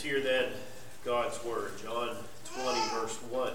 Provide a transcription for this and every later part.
hear then God's word. John 20, verse 1.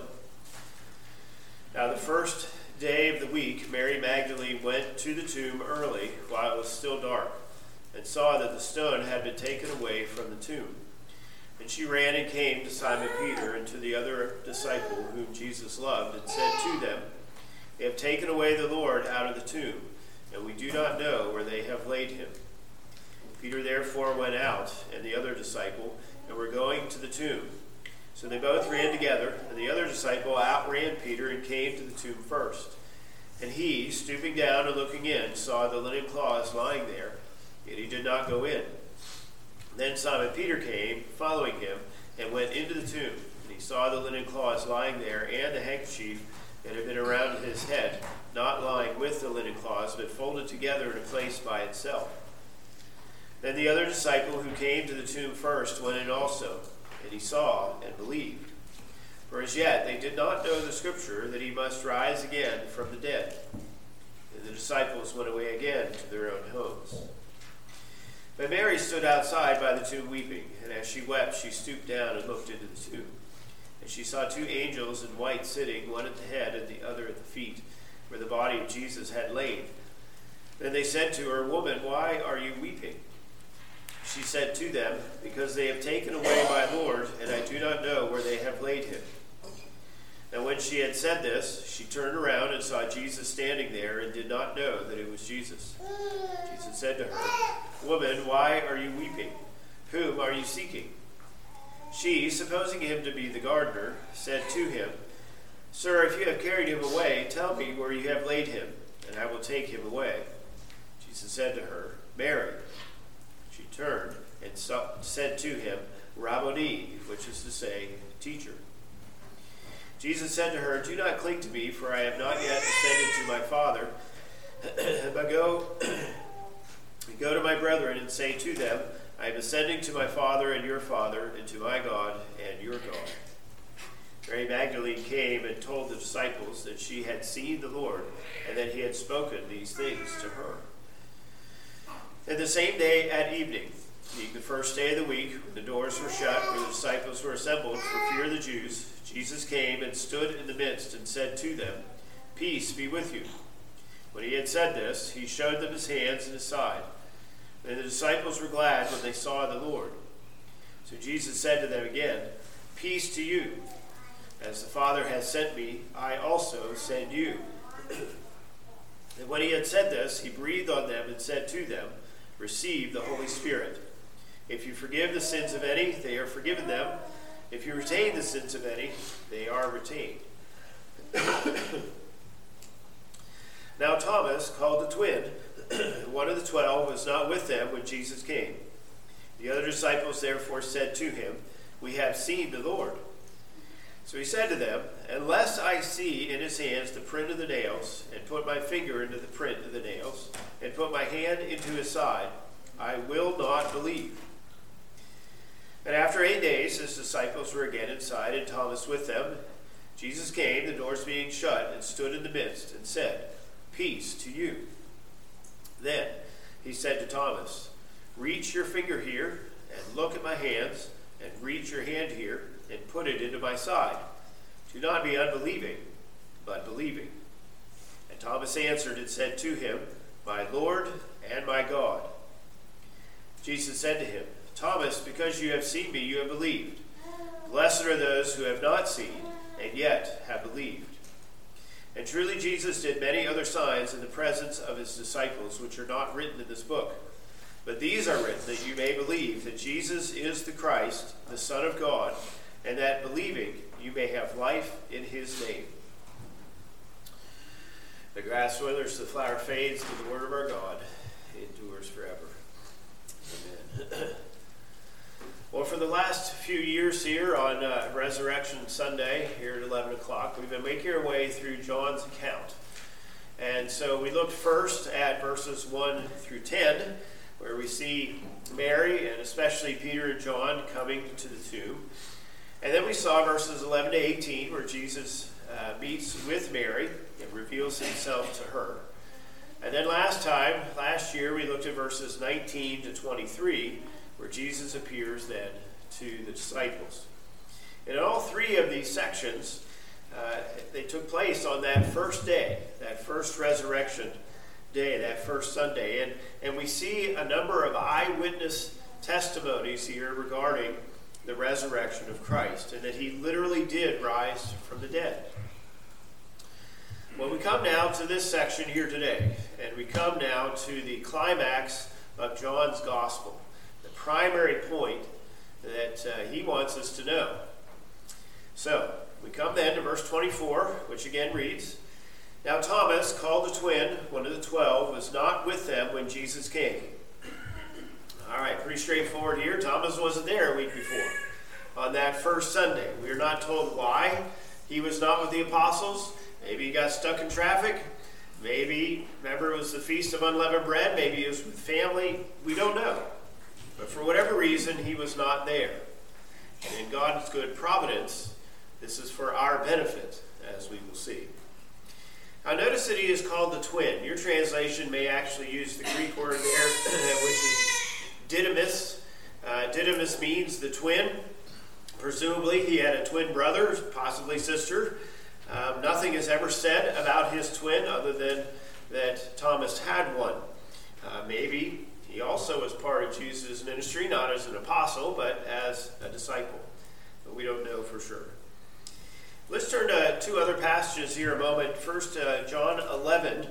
Now the first day of the week, Mary Magdalene went to the tomb early while it was still dark, and saw that the stone had been taken away from the tomb. And she ran and came to Simon Peter and to the other disciple whom Jesus loved, and said to them, "They have taken away the Lord out of the tomb, and we do not know where they have laid him." Peter therefore went out, and the other disciple, and were going to the tomb. So they both ran together, and the other disciple outran Peter and came to the tomb first. And he, stooping down and looking in, saw the linen cloths lying there, yet he did not go in. Then Simon Peter came, following him, and went into the tomb. And he saw the linen cloths lying there, and the handkerchief that had been around his head, not lying with the linen cloths, but folded together in a place by itself. Then the other disciple who came to the tomb first went in also, and he saw and believed. For as yet they did not know the scripture that he must rise again from the dead. And the disciples went away again to their own homes. But Mary stood outside by the tomb weeping, and as she wept, she stooped down and looked into the tomb. And she saw two angels in white sitting, one at the head and the other at the feet, where the body of Jesus had lain. Then they said to her, "Woman, why are you weeping?" She said to them, "Because they have taken away my Lord, and I do not know where they have laid him." Now when she had said this, she turned around and saw Jesus standing there, and did not know that it was Jesus. Jesus said to her, "Woman, why are you weeping? Whom are you seeking?" She, supposing him to be the gardener, said to him, "Sir, if you have carried him away, tell me where you have laid him, and I will take him away." Jesus said to her, "Mary." She turned and said to him, "Rabboni," which is to say, Teacher. Jesus said to her, "Do not cling to me, for I have not yet ascended to my Father, but go to my brethren and say to them, I am ascending to my Father and your Father, and to my God and your God." Mary Magdalene came and told the disciples that she had seen the Lord, and that he had spoken these things to her. And the same day at evening, being the first day of the week, when the doors were shut, where the disciples were assembled for fear of the Jews, Jesus came and stood in the midst and said to them, "Peace be with you." When he had said this, he showed them his hands and his side. And the disciples were glad when they saw the Lord. So Jesus said to them again, "Peace to you. As the Father has sent me, I also send you." And when he had said this, he breathed on them and said to them, "Receive the Holy Spirit. If you forgive the sins of any, they are forgiven them. If you retain the sins of any, they are retained." Now Thomas, called the twin, one of the 12, was not with them when Jesus came. The other disciples therefore said to him, "We have seen the Lord." So he said to them, "Unless I see in his hands the print of the nails, and put my finger into the print of the nails, and put my hand into his side, I will not believe." And after 8 days, his disciples were again inside, and Thomas with them. Jesus came, the doors being shut, and stood in the midst, and said, "Peace to you." Then he said to Thomas, "Reach your finger here, and look at my hands, and reach your hand here, and put it into my side. Do not be unbelieving, but believing." And Thomas answered and said to him, "My Lord and my God." Jesus said to him, "Thomas, because you have seen me, you have believed. Blessed are those who have not seen, and yet have believed." And truly Jesus did many other signs in the presence of his disciples, which are not written in this book. But these are written that you may believe that Jesus is the Christ, the Son of God, and that believing you may have life in his name. The grass withers, the flower fades, but the word of our God endures forever. Amen. Well, for the last few years here on Resurrection Sunday, here at 11 o'clock, we've been making our way through John's account. And so we looked first at verses 1 through 10, where we see Mary and especially Peter and John coming to the tomb. And then we saw verses 11 to 18, where Jesus meets with Mary and reveals himself to her. And then last year, we looked at verses 19 to 23, where Jesus appears then to the disciples. And in all three of these sections, they took place on that first day, that first resurrection day, that first Sunday. And we see a number of eyewitness testimonies here regarding the resurrection of Christ, and that he literally did rise from the dead. Well, we come now to this section here today, and we come now to the climax of John's gospel, the primary point that he wants us to know. So, we come then to verse 24, which again reads, "Now Thomas, called the twin, one of the 12, was not with them when Jesus came." All right, pretty straightforward here. Thomas wasn't there a week before, on that first Sunday. We are not told why he was not with the apostles. Maybe he got stuck in traffic. Maybe, remember, it was the Feast of Unleavened Bread. Maybe he was with family. We don't know. But for whatever reason, he was not there. And in God's good providence, this is for our benefit, as we will see. Now notice that he is called the twin. Your translation may actually use the Greek word there, which is didymus. Didymus means the twin. Presumably he had a twin brother, possibly sister. Nothing is ever said about his twin other than that Thomas had one. Maybe he also was part of Jesus' ministry, not as an apostle, but as a disciple. But we don't know for sure. Let's turn to two other passages here a moment. First, John 11.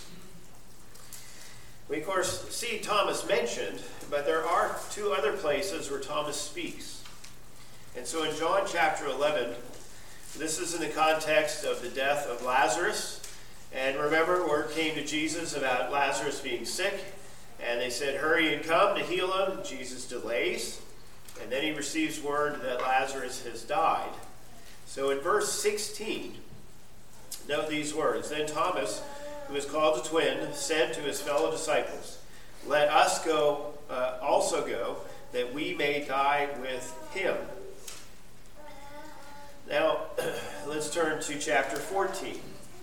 We, of course, see Thomas mentioned, but there are two other places where Thomas speaks. And so in John chapter 11, this is in the context of the death of Lazarus. And remember, word came to Jesus about Lazarus being sick. And they said, "Hurry and come to heal him." Jesus delays. And then he receives word that Lazarus has died. So in verse 16, note these words. "Then Thomas, who is called the twin, said to his fellow disciples, 'Let us also go, that we may die with him.'" Now, let's turn to chapter 14.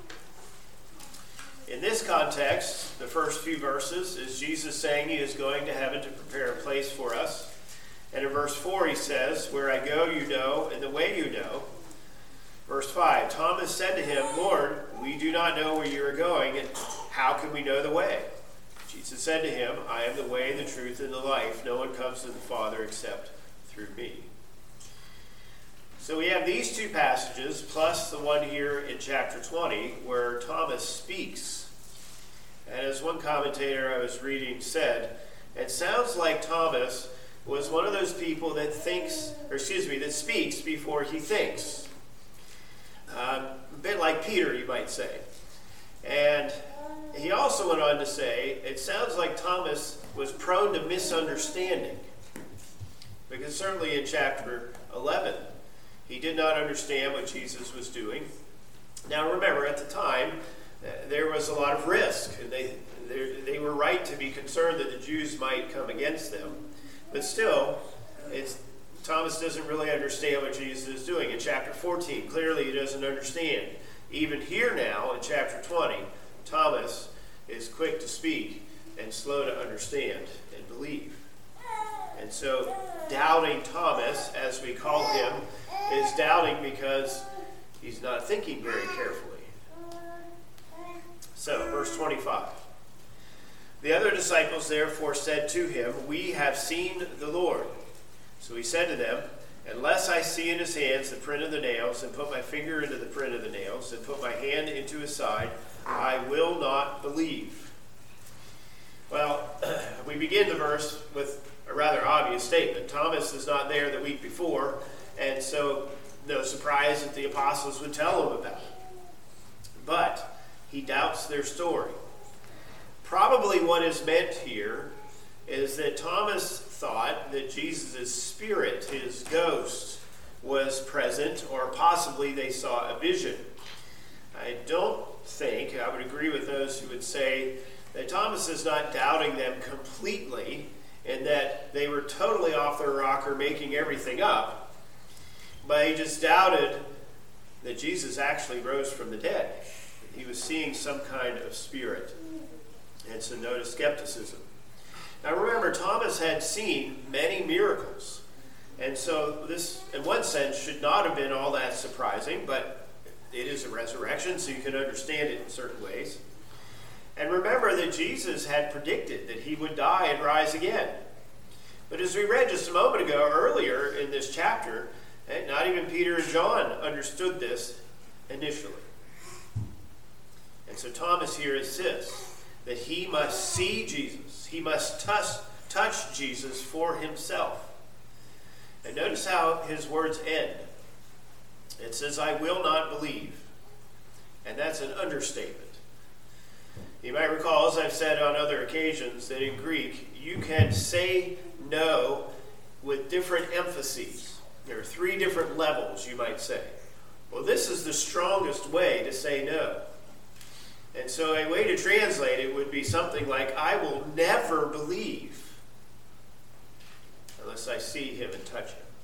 In this context, the first few verses is Jesus saying he is going to heaven to prepare a place for us. And in verse 4 he says, "Where I go you know, and the way you know." Verse 5, Thomas said to him, "Lord, we do not know where you are going, and how can we know the way?" Jesus said to him, "I am the way, the truth, and the life. No one comes to the Father except through me." So we have these two passages, plus the one here in chapter 20, where Thomas speaks. And as one commentator I was reading said, it sounds like Thomas was one of those people that that speaks before he thinks. A bit like Peter, you might say. And he also went on to say, it sounds like Thomas was prone to misunderstanding. Because certainly in chapter 11, he did not understand what Jesus was doing. Now remember, at the time, there was a lot of risk. And they were right to be concerned that the Jews might come against them. But still, Thomas doesn't really understand what Jesus is doing. In chapter 14, clearly he doesn't understand. Even here now, in chapter 20, Thomas is quick to speak and slow to understand and believe. And so, doubting Thomas, as we call him, is doubting because he's not thinking very carefully. So, verse 25. "The other disciples therefore said to him, 'We have seen the Lord.' So he said to them, 'Unless I see in his hands the print of the nails, and put my finger into the print of the nails, and put my hand into his side, I will not believe.'" Well, we begin the verse with a rather obvious statement. Thomas is not there the week before, and so no surprise that the apostles would tell him about it. But he doubts their story. Probably what is meant here is that Thomas thought that Jesus' spirit, his ghost, was present, or possibly they saw a vision. I don't think, I would agree with those who would say that Thomas is not doubting them completely and that they were totally off their rocker making everything up, but he just doubted that Jesus actually rose from the dead. He was seeing some kind of spirit, and so notice skepticism. Now remember, Thomas had seen many miracles, And so this, in one sense, should not have been all that surprising, but it is a resurrection, so you can understand it in certain ways. And remember that Jesus had predicted that he would die and rise again. But as we read just a moment ago, earlier in this chapter, not even Peter and John understood this initially. And so Thomas here insists that he must see Jesus. He must touch Jesus for himself. And notice how his words end. It says, "I will not believe." And that's an understatement. You might recall, as I've said on other occasions, that in Greek, you can say no with different emphases. There are 3 different levels, you might say. Well, this is the strongest way to say no. And so a way to translate it would be something like, "I will never believe unless I see him and touch him."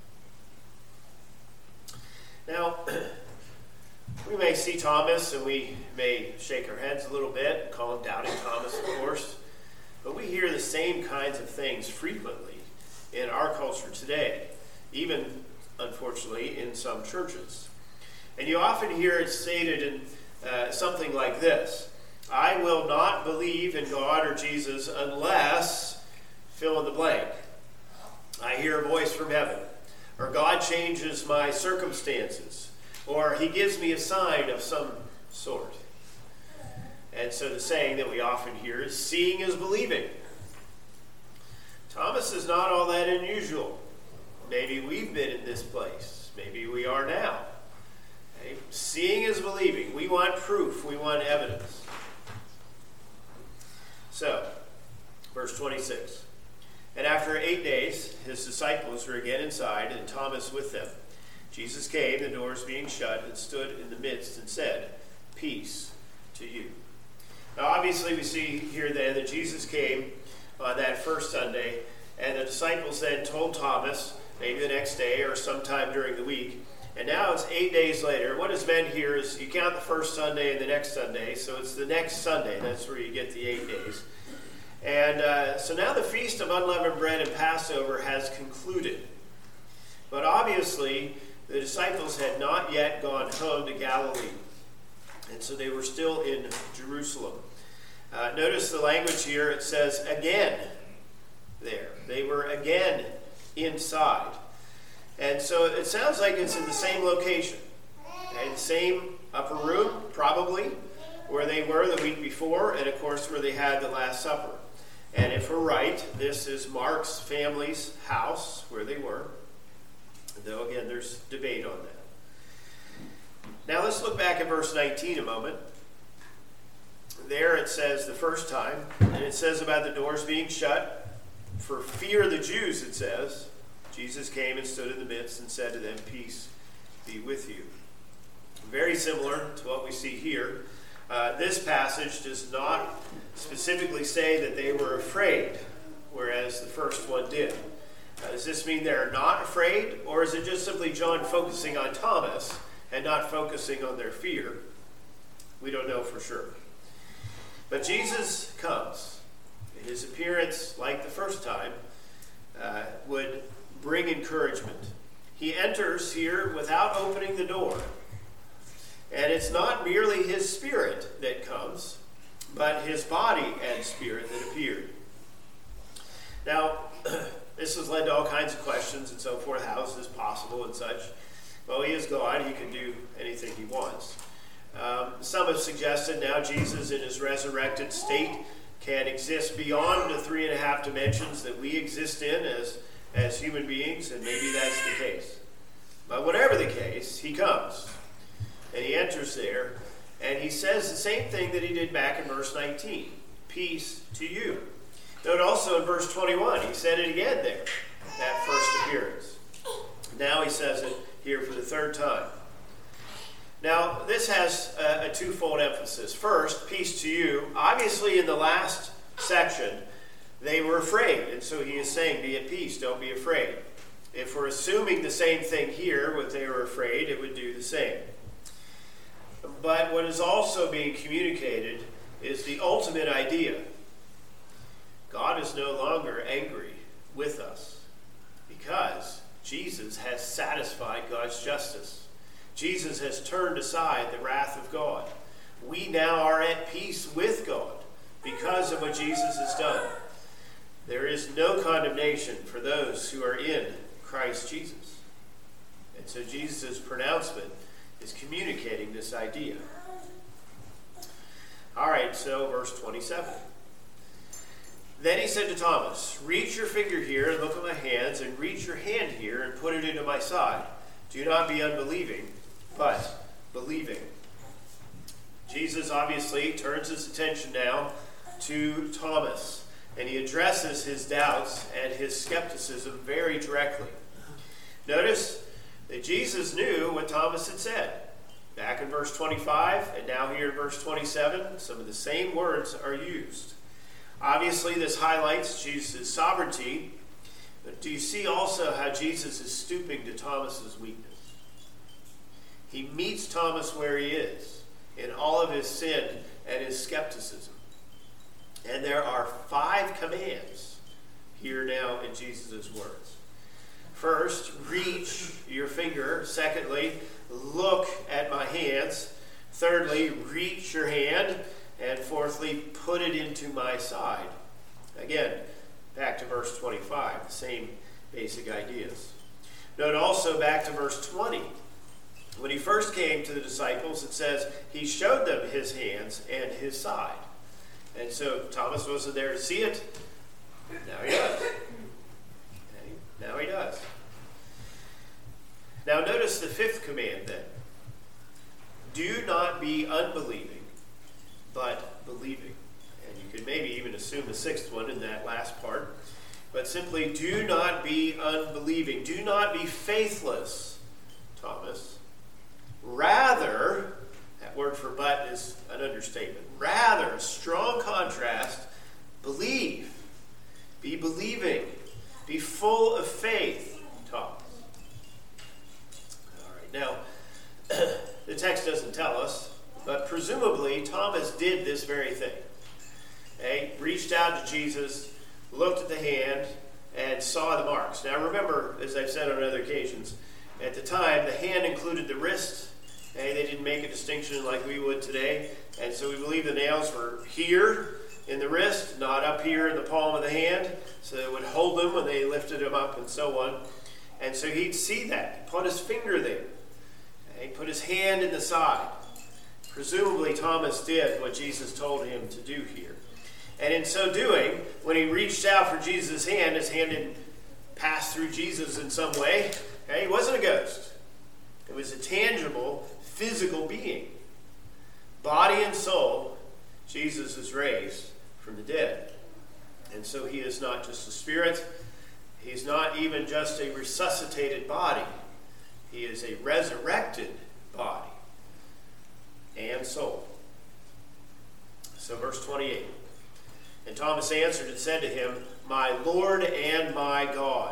Now, we may see Thomas and we may shake our heads a little bit and call him Doubting Thomas, of course. But we hear the same kinds of things frequently in our culture today, even, unfortunately, in some churches. And you often hear it stated in something like this: "I will not believe in God or Jesus unless," fill in the blank. "I hear a voice from heaven," or "God changes my circumstances," or "He gives me a sign of some sort." And so the saying that we often hear is, "Seeing is believing." Thomas is not all that unusual. Maybe we've been in this place. Maybe we are now. Okay? Seeing is believing. We want proof. We want evidence. So, verse 26. "And after 8 days, his disciples were again inside, and Thomas with them. Jesus came, the doors being shut, and stood in the midst and said, 'Peace to you.'" Now, obviously, we see here then that Jesus came on that first Sunday, and the disciples then told Thomas, maybe the next day or sometime during the week. And now it's 8 days later. What is meant here is you count the first Sunday and the next Sunday, so it's the next Sunday. That's where you get the 8 days. And so now the Feast of Unleavened Bread and Passover has concluded. But obviously, the disciples had not yet gone home to Galilee. And so they were still in Jerusalem. Notice the language here. It says again there. They were again inside. And so it sounds like it's in the same location. Okay? The same upper room, probably, where they were the week before, and of course where they had the Last Supper. And if we're right, this is Mark's family's house where they were. Though, again, there's debate on that. Now let's look back at verse 19 a moment. There it says the first time, and it says about the doors being shut. "For fear of the Jews," it says, "Jesus came and stood in the midst and said to them, 'Peace be with you.'" Very similar to what we see here. This passage does not specifically say that they were afraid, whereas the first one did. Does this mean they're not afraid, or is it just simply John focusing on Thomas and not focusing on their fear? We don't know for sure. But Jesus comes. His appearance, like the first time, would bring encouragement. He enters here without opening the door. And it's not merely his spirit that comes, but his body and spirit that appeared. Now, this has led to all kinds of questions and so forth. How is this possible and such? Well, he is God. He can do anything he wants. Some have suggested now Jesus in his resurrected state can exist beyond the 3.5 dimensions that we exist in as human beings, and maybe that's the case. But whatever the case, he comes. And he enters there, and he says the same thing that he did back in verse 19. "Peace to you." Note also in verse 21, he said it again there, that first appearance. Now he says it here for the third time. Now, this has a twofold emphasis. First, peace to you. Obviously, in the last section, they were afraid. And so he is saying, be at peace, don't be afraid. If we're assuming the same thing here, what they were afraid, it would do the same. But what is also being communicated is the ultimate idea. God is no longer angry with us because Jesus has satisfied God's justice. Jesus has turned aside the wrath of God. We now are at peace with God because of what Jesus has done. There is no condemnation for those who are in Christ Jesus. And so Jesus' pronouncement is communicating this idea. All right, so verse 27. Then he said to Thomas, reach your finger here and look at my hands, and reach your hand here and put it into my side. Do not be unbelieving, but believing. Jesus obviously turns his attention now to Thomas, and he addresses his doubts and his skepticism very directly. Notice that Jesus knew what Thomas had said. Back in verse 25, and now here in verse 27, some of the same words are used. Obviously, this highlights Jesus' sovereignty, but do you see also how Jesus is stooping to Thomas's weakness? He meets Thomas where he is, in all of his sin and his skepticism. And there are 5 commands here now in Jesus' words. First, reach your finger. Secondly, look at my hands. Thirdly, reach your hand. And fourthly, put it into my side. Again, back to verse 25, the same basic ideas. Note also back to verse 20. When he first came to the disciples, it says he showed them his hands and his side. And so Thomas wasn't there to see it. Now he does. Okay, now he does. Now notice the 5th command then. Do not be unbelieving, but believing. And you could maybe even assume the 6th one in that last part. But simply, do not be unbelieving. Do not be faithless, Thomas. Rather, that word for but is an understatement. Rather, a strong contrast, believe. Be believing. Be full of faith, Thomas. All right, now, the text doesn't tell us, but presumably Thomas did this very thing. Okay? Reached out to Jesus, looked at the hand, and saw the marks. Now remember, as I've said on other occasions, at the time the hand included the wrist. Okay? They didn't make a distinction like we would today. And so we believe the nails were here in the wrist, not up here in the palm of the hand. So it would hold them when they lifted him up and so on. And so he'd see that. He put his finger there. Okay? He put his hand in the side. Presumably Thomas did what Jesus told him to do here. And in so doing, when he reached out for Jesus' hand, his hand didn't pass through Jesus in some way. Okay? He wasn't a ghost. It was a tangible, physical being. Body and soul, Jesus is raised from the dead. And so he is not just a spirit. He's not even just a resuscitated body. He is a resurrected body and soul. So verse 28. And Thomas answered and said to him, my Lord and my God.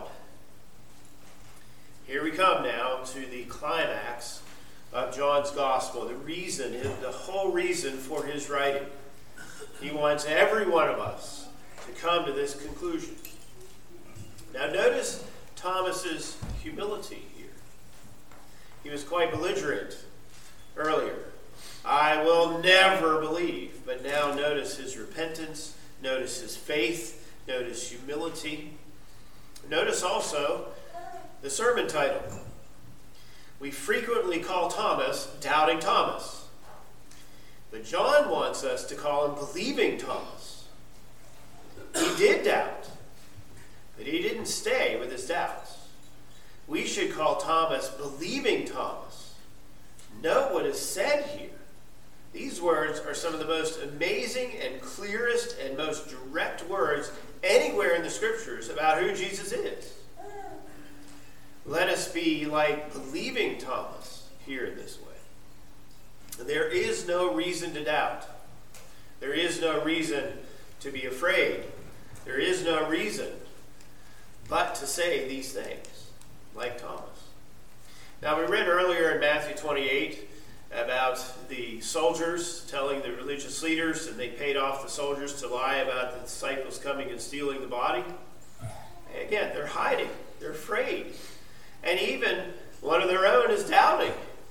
Here we come now to the climax of John's gospel, the whole reason for his writing. He wants every one of us to come to this conclusion. Now notice Thomas's humility here. He was quite belligerent earlier. I will never believe. But now notice his repentance, notice his faith, notice humility. Notice also the sermon title. We frequently call Thomas Doubting Thomas. But John wants us to call him Believing Thomas. He did doubt, but he didn't stay with his doubts. We should call Thomas Believing Thomas. Note what is said here. These words are some of the most amazing and clearest and most direct words anywhere in the Scriptures about who Jesus is. Let us be like Believing Thomas here in this way. There is no reason to doubt. There is no reason to be afraid. There is no reason but to say these things, like Thomas. Now, we read earlier in Matthew 28 about the soldiers telling the religious leaders, and they paid off the soldiers to lie about the disciples coming and stealing the body. And again, they're hiding. They're afraid. And even one of their own is doubting.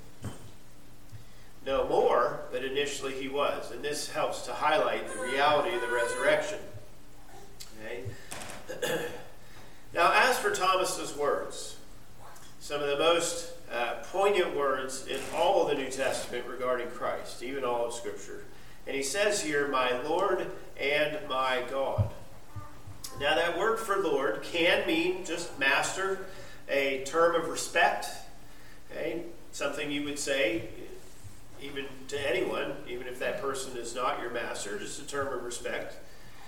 No more, but initially he was. And this helps to highlight the reality of the resurrection. Okay? Now, as for Thomas's words, some of the most poignant words in all of the New Testament regarding Christ, even all of Scripture. And he says here, "My Lord and my God." Now, that word for Lord can mean just master, a term of respect, okay? Something you would say even to anyone, even if that person is not your master, just a term of respect.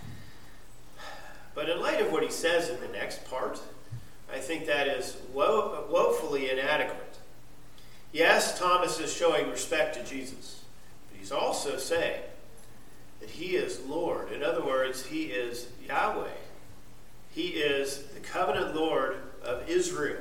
But in light of what he says in the next part, I think that is woefully inadequate. Yes, Thomas is showing respect to Jesus, but he's also saying that he is Lord. In other words, he is Yahweh. He is the covenant Lord of Israel.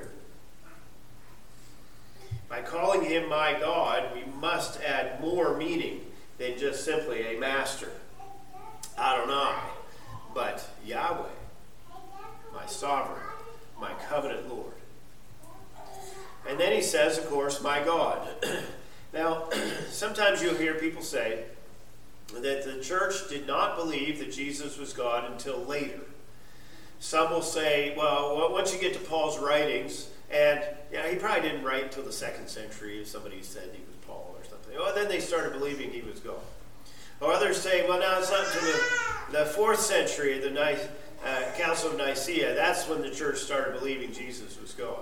By calling him my God, we must add more meaning than just simply a master, Adonai, but Yahweh, my sovereign, my covenant Lord. And then he says, of course, my God. Now, sometimes you'll hear people say that the church did not believe that Jesus was God until later. Some will say, well, once you get to Paul's writings, and he probably didn't write until the 2nd century, if somebody said he was Paul or something. Well, then they started believing he was God. Or others say, well, now it's not until the 4th century, the Council of Nicaea, that's when the church started believing Jesus was God.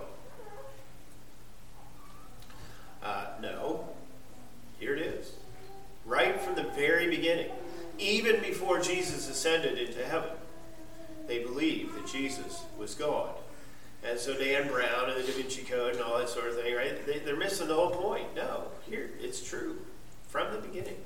No. Here it is. Right from the very beginning, even before Jesus ascended into heaven, they believed that Jesus was God. And so Dan Brown and the Da Vinci Code and all that sort of thing, right? They're missing the whole point. No, here, it's true. From the beginning.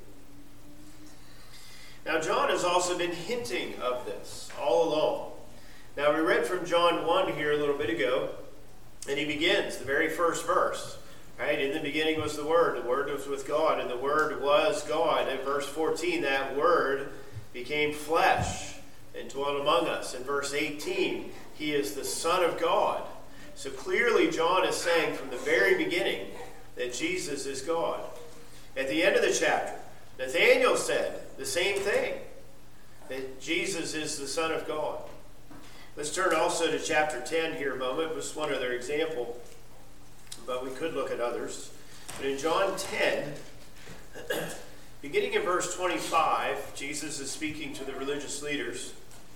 Now, John has also been hinting of this all along. Now, we read from John 1 here a little bit ago, and he begins, the very first verse, right? In the beginning was the Word was with God, and the Word was God. In verse 14, that Word became flesh and dwelt among us. In verse 18, he is the Son of God. So clearly, John is saying from the very beginning that Jesus is God. At the end of the chapter, Nathanael said the same thing, that Jesus is the Son of God. Let's turn also to chapter 10 here a moment. Just one other example, but we could look at others. But in John 10, beginning in verse 25, Jesus is speaking to the religious leaders.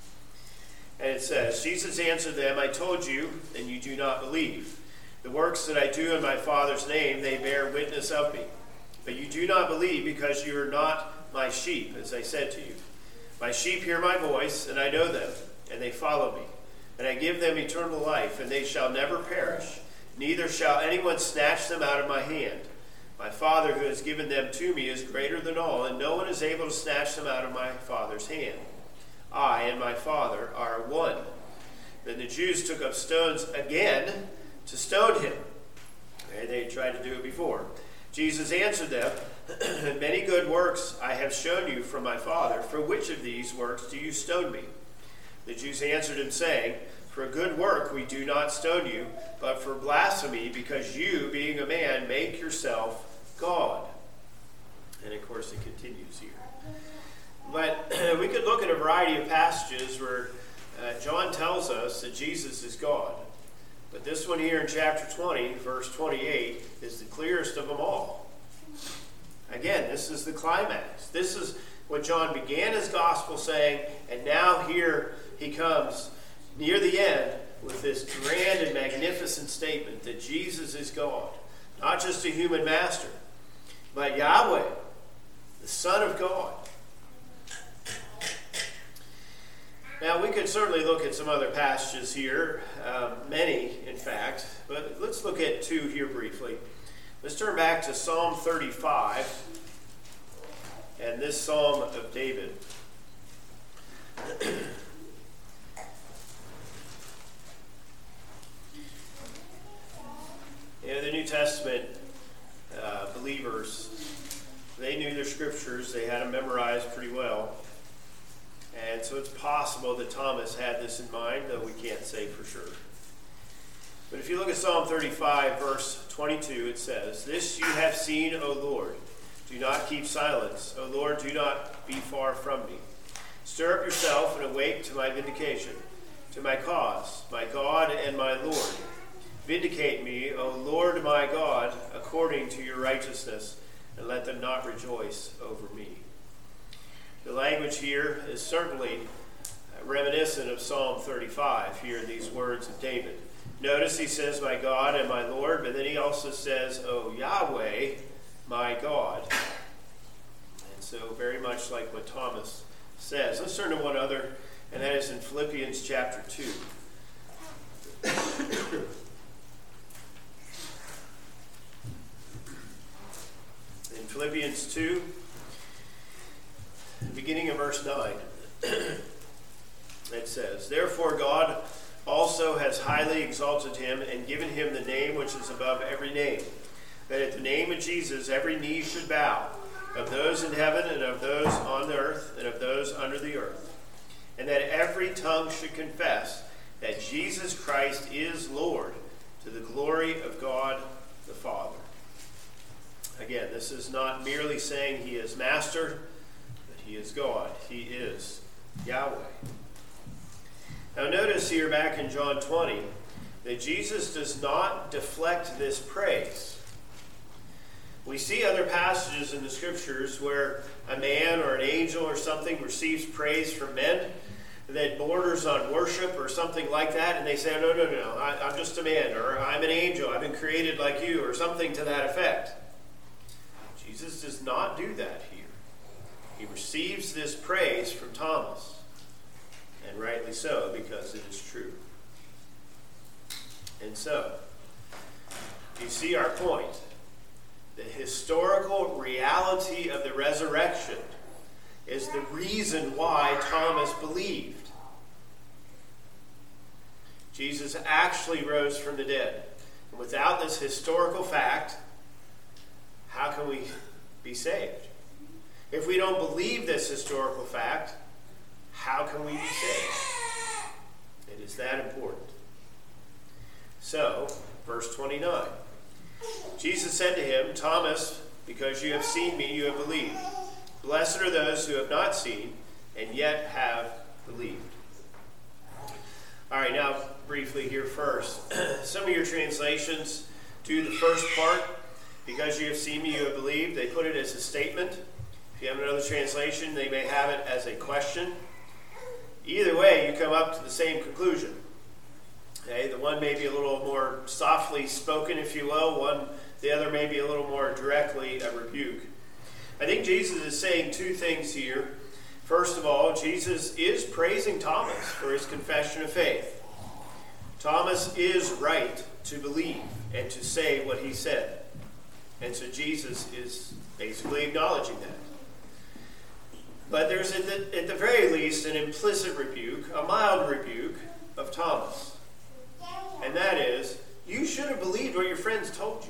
And it says, Jesus answered them, I told you, and you do not believe. The works that I do in my Father's name, they bear witness of me. But you do not believe because you are not my sheep, as I said to you. My sheep hear my voice, and I know them, and they follow me. And I give them eternal life, and they shall never perish, neither shall anyone snatch them out of my hand. My Father who has given them to me is greater than all, and no one is able to snatch them out of my Father's hand. I and my Father are one. Then the Jews took up stones again to stone him. They tried to do it before. Jesus answered them, Many good works I have shown you from my Father. For which of these works do you stone me? The Jews answered him, saying, For a good work we do not stone you, but for blasphemy, because you, being a man, make yourself God. And of course it continues here. But we could look at a variety of passages where John tells us that Jesus is God. But this one here in chapter 20, verse 28, is the clearest of them all. Again, this is the climax. This is what John began his gospel saying, and now here he comes near the end with this grand and magnificent statement that Jesus is God. Not just a human master, but Yahweh, the Son of God. Now, we could certainly look at some other passages here, many, in fact, but let's look at two here briefly. Let's turn back to Psalm 35, and this Psalm of David. The New Testament believers, they knew their scriptures, they had them memorized pretty well. And so it's possible that Thomas had this in mind, though we can't say for sure. But if you look at Psalm 35, verse 22, it says, "This you have seen, O Lord. Do not keep silence. O Lord, do not be far from me. Stir up yourself and awake to my vindication, to my cause, my God and my Lord. Vindicate me, O Lord my God, according to your righteousness, and let them not rejoice over me." The language here is certainly reminiscent of Psalm 35, here in these words of David. Notice he says, "My God and my Lord," but then he also says, "O Yahweh, my God." And so very much like what Thomas says. Let's turn to one other, and that is in Philippians chapter 2. In Philippians 2, beginning of verse 9, it says, "Therefore God also has highly exalted him and given him the name which is above every name, that at the name of Jesus every knee should bow, of those in heaven and of those on the earth and of those under the earth, and that every tongue should confess that Jesus Christ is Lord, to the glory of God the Father." Again, this is not merely saying he is master, but he is God. He is Yahweh. Now notice here back in John 20 that Jesus does not deflect this praise. We see other passages in the scriptures where a man or an angel or something receives praise from men that borders on worship or something like that, and they say, no, I'm just a man, or I'm an angel, I've been created like you, or something to that effect. Jesus does not do that here. He receives this praise from Thomas, and rightly so, because it is true. And so, you see our point. The historical reality of the resurrection is the reason why Thomas believed. Jesus actually rose from the dead. And without this historical fact, how can we be saved? If we don't believe this historical fact, how can we be saved? It is that important. So, verse 29. Jesus said to him, "Thomas, because you have seen me, you have believed. Blessed are those who have not seen and yet have believed." All right, now briefly here first. Some of your translations do the first part, "Because you have seen me, you have believed." They put it as a statement. If you have another translation, they may have it as a question. Either way, you come up to the same conclusion. Okay, the one may be a little more softly spoken, if you will. The other may be a little more directly a rebuke. I think Jesus is saying two things here. First of all, Jesus is praising Thomas for his confession of faith. Thomas is right to believe and to say what he said. And so Jesus is basically acknowledging that. But there's at the very least an implicit rebuke, a mild rebuke of Thomas. And that is, you should have believed what your friends told you.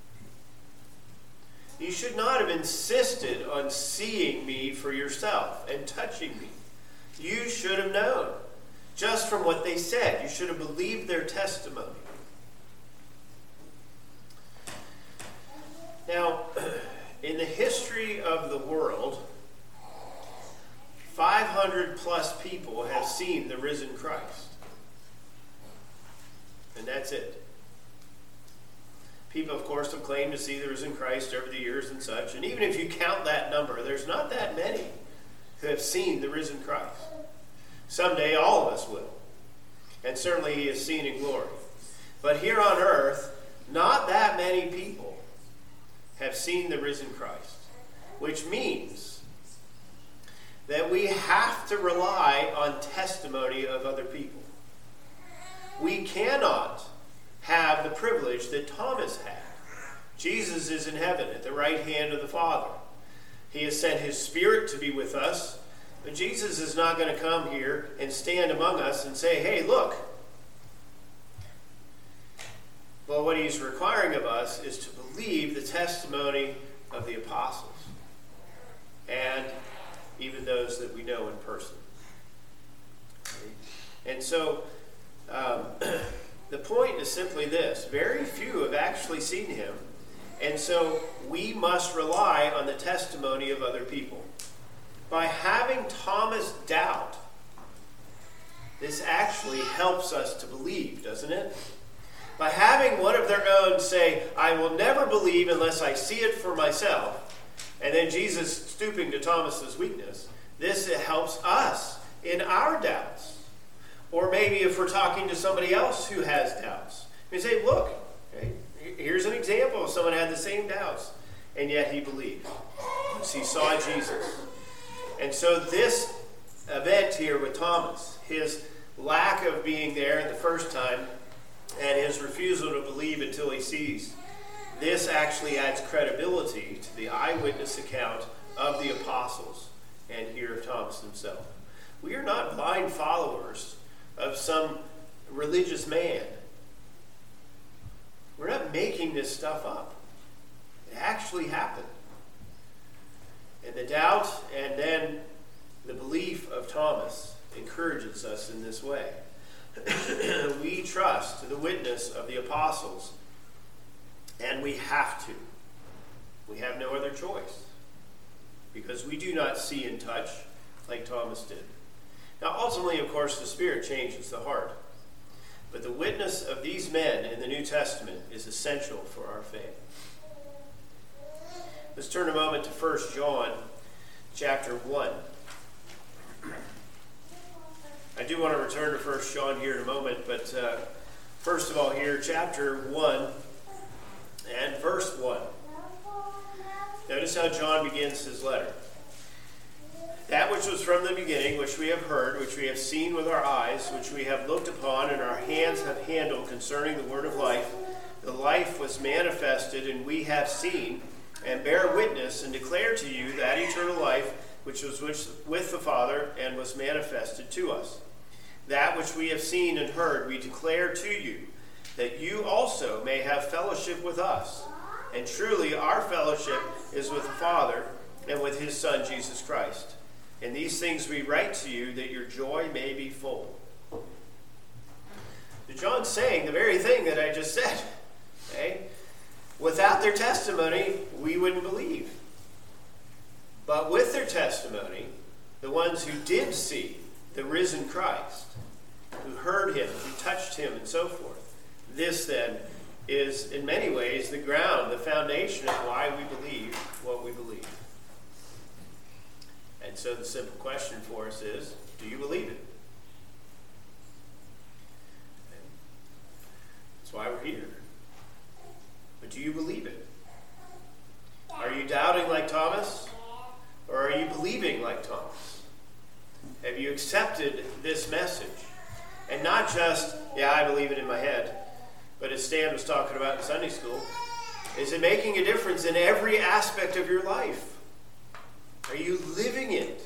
You should not have insisted on seeing me for yourself and touching me. You should have known. Just from what they said, you should have believed their testimony. Now, in the history of the world, 500 plus people have seen the risen Christ. And that's it. People, of course, have claimed to see the risen Christ over the years and such. And even if you count that number, there's not that many who have seen the risen Christ. Someday all of us will. And certainly he is seen in glory. But here on earth, not that many people have seen the risen Christ. Which means that we have to rely on testimony of other people. We cannot have the privilege that Thomas had. Jesus is in heaven at the right hand of the Father. He has sent his Spirit to be with us. But Jesus is not going to come here and stand among us and say, "Hey, look." Well, what he's requiring of us is to believe the testimony of the apostles and even those that we know in person. And so, The point is simply this: very few have actually seen him, and so we must rely on the testimony of other people. By having Thomas doubt, this actually helps us to believe, doesn't it? By having one of their own say, "I will never believe unless I see it for myself," and then Jesus stooping to Thomas's weakness, this helps us in our doubts. Or maybe if we're talking to somebody else who has doubts, we say, "Look, okay, here's an example of someone who had the same doubts, and yet he believed. He saw Jesus." And so this event here with Thomas, his lack of being there the first time, and his refusal to believe until he sees, this actually adds credibility to the eyewitness account of the apostles and here of Thomas himself. We are not blind followers of some religious man. We're not making this stuff up. It actually happened. And the doubt and then the belief of Thomas encourages us in this way. We trust the witness of the apostles, and we have to. We have no other choice, because we do not see and touch like Thomas did. Now, ultimately, of course, the Spirit changes the heart, but the witness of these men in the New Testament is essential for our faith. Let's turn a moment to 1 John chapter 1. I do want to return to 1 John here in a moment, but first of all here, chapter 1 and verse 1. Notice how John begins his letter. "That which was from the beginning, which we have heard, which we have seen with our eyes, which we have looked upon, and our hands have handled concerning the word of life. The life was manifested, and we have seen, and bear witness, and declare to you that eternal life which was with the Father, and was manifested to us. That which we have seen and heard we declare to you, that you also may have fellowship with us. And truly our fellowship is with the Father and with his Son Jesus Christ. And these things we write to you, that your joy may be full." So John's saying the very thing that I just said. Okay? Without their testimony, we wouldn't believe. But with their testimony, the ones who did see the risen Christ, who heard him, who touched him, and so forth, this then is in many ways the ground, the foundation of why we believe what we believe. And so the simple question for us is, do you believe it? That's why we're here. But do you believe it? Are you doubting like Thomas? Or are you believing like Thomas? Have you accepted this message? And not just, yeah, I believe it in my head, but as Stan was talking about in Sunday school, is it making a difference in every aspect of your life? Are you living it?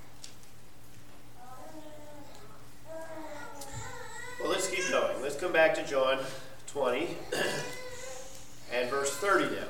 Well, let's keep going. Let's come back to John 20 and verse 30 now.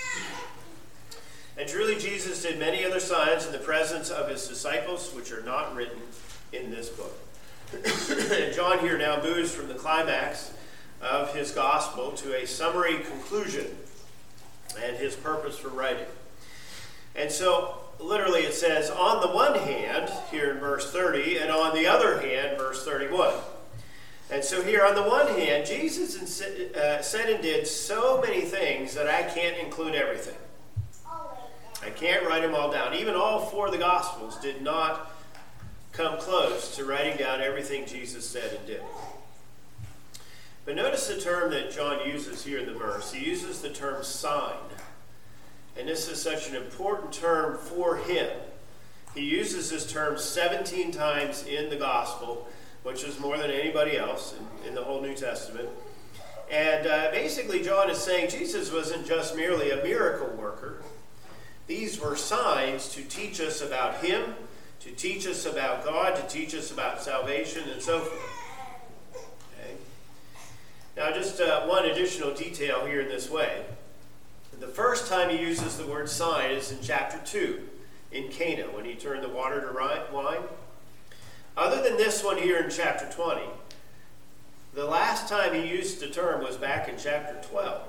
"And truly Jesus did many other signs in the presence of his disciples, which are not written in this book." And John here now moves from the climax of his gospel to a summary conclusion and his purpose for writing. And so, literally it says, on the one hand, here in verse 30, and on the other hand, verse 31. And so here, on the one hand, Jesus said and did so many things that I can't include everything. I can't write them all down. Even all four of the Gospels did not come close to writing down everything Jesus said and did. But notice the term that John uses here in the verse. He uses the term sign. And this is such an important term for him. He uses this term 17 times in the Gospel, which is more than anybody else in the whole New Testament. And basically John is saying Jesus wasn't just merely a miracle worker. These were signs to teach us about him, to teach us about God, to teach us about salvation, and so forth. Okay? Now, just one additional detail here in this way. The first time he uses the word sign is in chapter 2, in Cana, when he turned the water to wine. Other than this one here in chapter 20, The last time he used the term was back in chapter 12.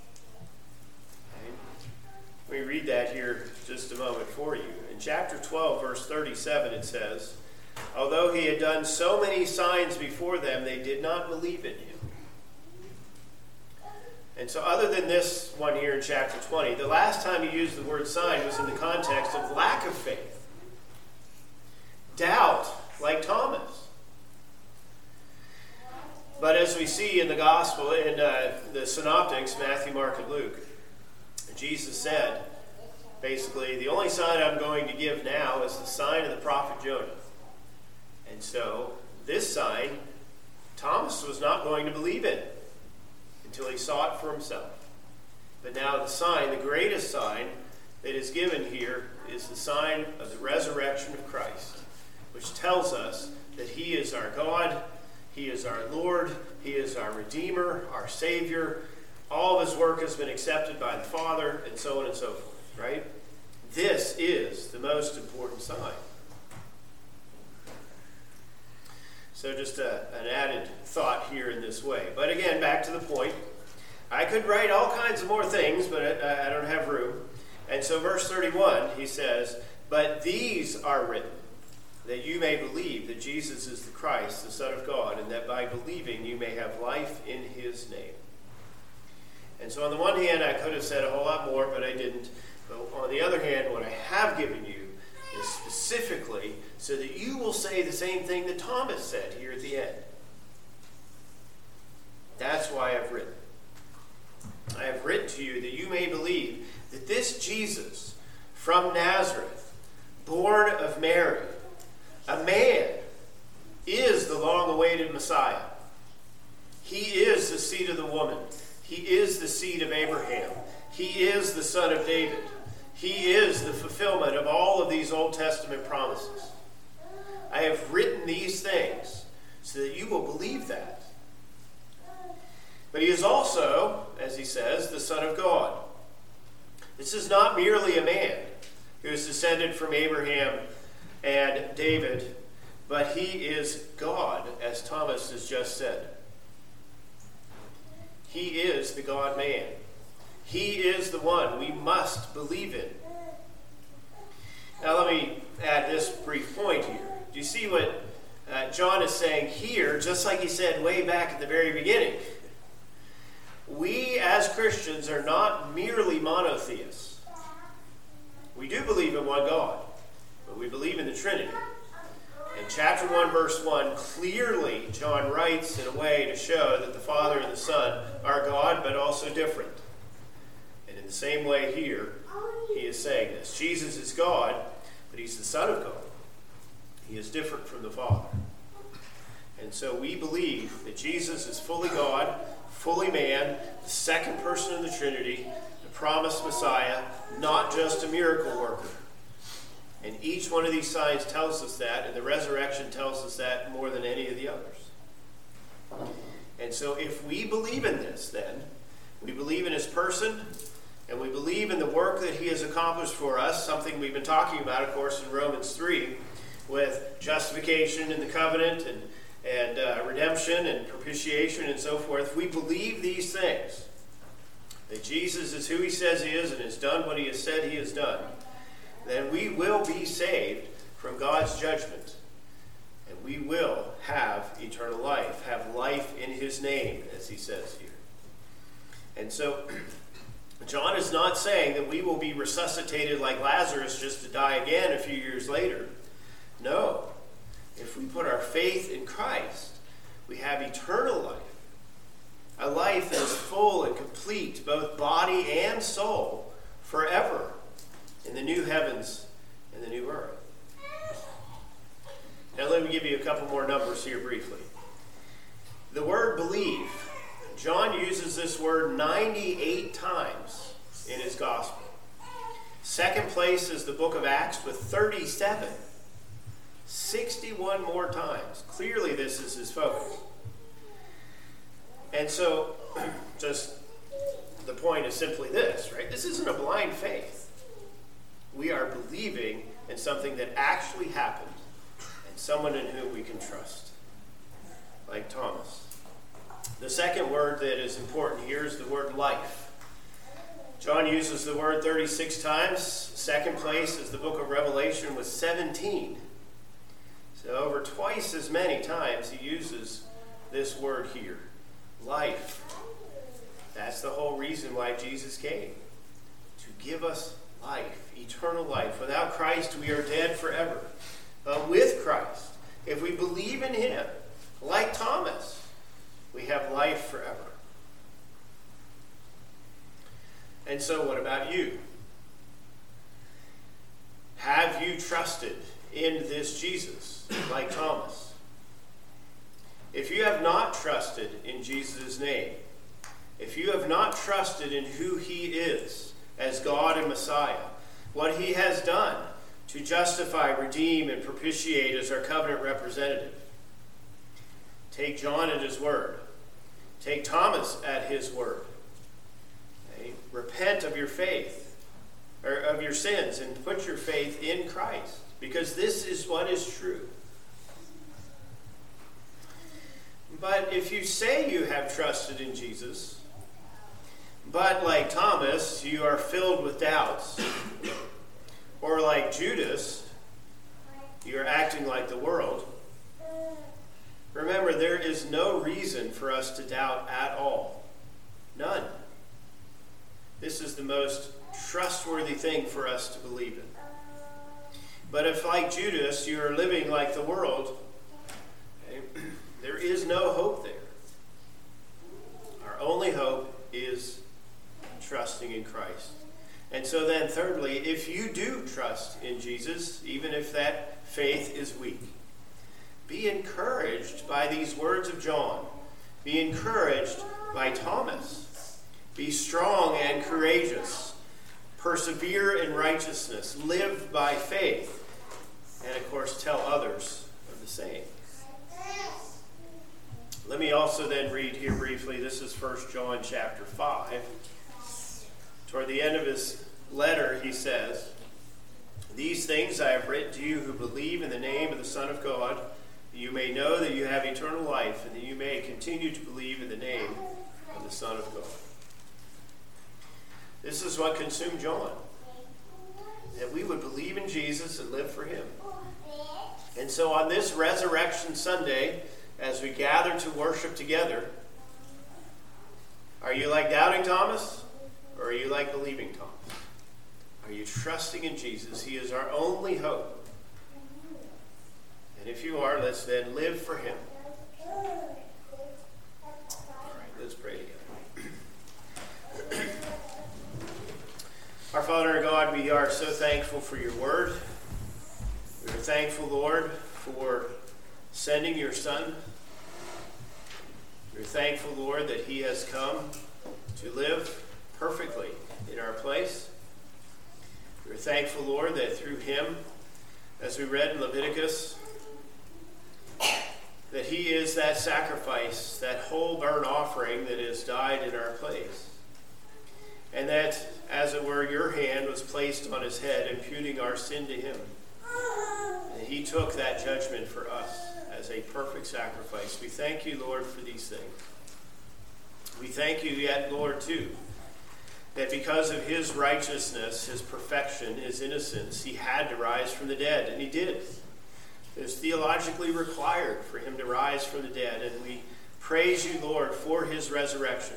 Let me read that here just a moment for you. In chapter 12, verse 37, it says, "Although he had done so many signs before them, they did not believe in him." And so other than this one here in chapter 20, the last time he used the word sign was in the context of lack of faith. Doubt, like Thomas. But as we see in the gospel, in the synoptics, Matthew, Mark, and Luke, Jesus said, basically, the only sign I'm going to give now is the sign of the prophet Jonah. And so, this sign, Thomas was not going to believe in until he saw it for himself. But now the sign, the greatest sign that is given here, is the sign of the resurrection of Christ, which tells us that he is our God, he is our Lord, he is our Redeemer, our Savior. All of his work has been accepted by the Father, and so on and so forth, right? This is the most important sign. So just an added thought here in this way. But again, back to the point. I could write all kinds of more things, but I don't have room. And so verse 31, he says, "But these are written, that you may believe that Jesus is the Christ, the Son of God, and that by believing you may have life in his name." And so on the one hand, I could have said a whole lot more, but I didn't. But on the other hand, what I have given you is specifically so that you will say the same thing that Thomas said here at the end. That's why I've written. I have written to you that you may believe that this Jesus from Nazareth, born of Mary, a man, is the long-awaited Messiah. He is the seed of the woman. He is the seed of Abraham. He is the son of David. He is the fulfillment of all of these Old Testament promises. I have written these things so that you will believe that. But he is also, as he says, the Son of God. This is not merely a man who is descended from Abraham and David, but he is God, as Thomas has just said. He is the God-man. He is the one we must believe in. Now let me add this brief point here. Do you see what John is saying here, just like he said way back at the very beginning? We as Christians are not merely monotheists. We do believe in one God, but we believe in the Trinity. In chapter 1, verse 1, clearly John writes in a way to show that the Father and the Son are God, but also different. And in the same way here, he is saying this. Jesus is God, but he's the Son of God. He is different from the Father. And so we believe that Jesus is fully God, fully man, the second person of the Trinity, the promised Messiah, not just a miracle worker. And each one of these signs tells us that, and the resurrection tells us that more than any of the others. And so if we believe in this, then, we believe in his person, and we believe in the work that he has accomplished for us, something we've been talking about, of course, in Romans 3, with justification in the covenant, and redemption, and propitiation, and so forth. We believe these things, that Jesus is who he says he is, and has done what he has said he has done. Then we will be saved from God's judgment. And we will have eternal life, have life in his name, as he says here. And so, John is not saying that we will be resuscitated like Lazarus just to die again a few years later. No. If we put our faith in Christ, we have eternal life. A life that is full and complete, both body and soul, forever. In the new heavens and the new earth. Now let me give you a couple more numbers here briefly. The word believe, John uses this word 98 times in his gospel. Second place is the book of Acts with 37. 61 more times. Clearly this is his focus. And so, just the point is simply this, right? This isn't a blind faith. We are believing in something that actually happened and someone in whom we can trust, like Thomas. The second word that is important here is the word life. John uses the word 36 times. Second place is the book of Revelation with 17. So over twice as many times he uses this word here, life. That's the whole reason why Jesus came, to give us life, eternal life. Without Christ, we are dead forever. But with Christ, if we believe in him, like Thomas, we have life forever. And so what about you? Have you trusted in this Jesus, like Thomas? If you have not trusted in Jesus' name, if you have not trusted in who he is as God and Messiah, what he has done to justify, redeem, and propitiate as our covenant representative, take John at his word. Take Thomas at his word. Okay? Repent of your faith, or of your sins, and put your faith in Christ, because this is what is true. But if you say you have trusted in Jesus, but like Thomas, you are filled with doubts, or like Judas, you are acting like the world, remember, there is no reason for us to doubt at all. None. This is the most trustworthy thing for us to believe in. But if, like Judas, you are living like the world, okay, there is no hope there. Our only hope is trusting in Christ. And so then, thirdly, if you do trust in Jesus, even if that faith is weak, be encouraged by these words of John. Be encouraged by Thomas. Be strong and courageous. Persevere in righteousness. Live by faith. And, of course, tell others of the same. Let me also then read here briefly. This is 1 John chapter 5. Toward the end of his letter, he says, "These things I have written to you who believe in the name of the Son of God, that you may know that you have eternal life, and that you may continue to believe in the name of the Son of God." This is what consumed John, that we would believe in Jesus and live for him. And so on this Resurrection Sunday, as we gather to worship together, are you like doubting Thomas, or are you like believing Thomas? Are you trusting in Jesus? He is our only hope. And if you are, let's then live for him. All right, let's pray together. Our Father and God, we are so thankful for your word. We are thankful, Lord, for sending your Son. We are thankful, Lord, that he has come to live perfectly in our place. We are thankful, Lord, that through him, as we read in Leviticus, that he is that sacrifice, that whole burnt offering that has died in our place. And that, as it were, your hand was placed on his head, imputing our sin to him. And he took that judgment for us as a perfect sacrifice. We thank you, Lord, for these things. We thank you yet, Lord, too, that because of his righteousness, his perfection, his innocence, he had to rise from the dead, and he did. It was theologically required for him to rise from the dead, and we praise you, Lord, for his resurrection.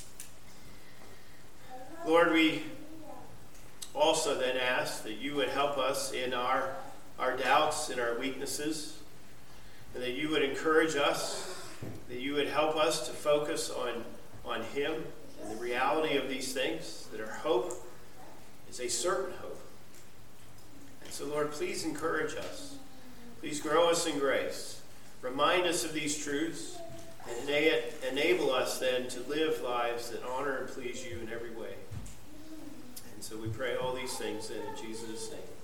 Lord, we also then ask that you would help us in our doubts and our weaknesses, and that you would encourage us, that you would help us to focus on him and the reality of these things, that our hope is a certain hope. And so, Lord, please encourage us. Please grow us in grace. Remind us of these truths, and enable us then to live lives that honor and please you in every way. And so we pray all these things in Jesus' name.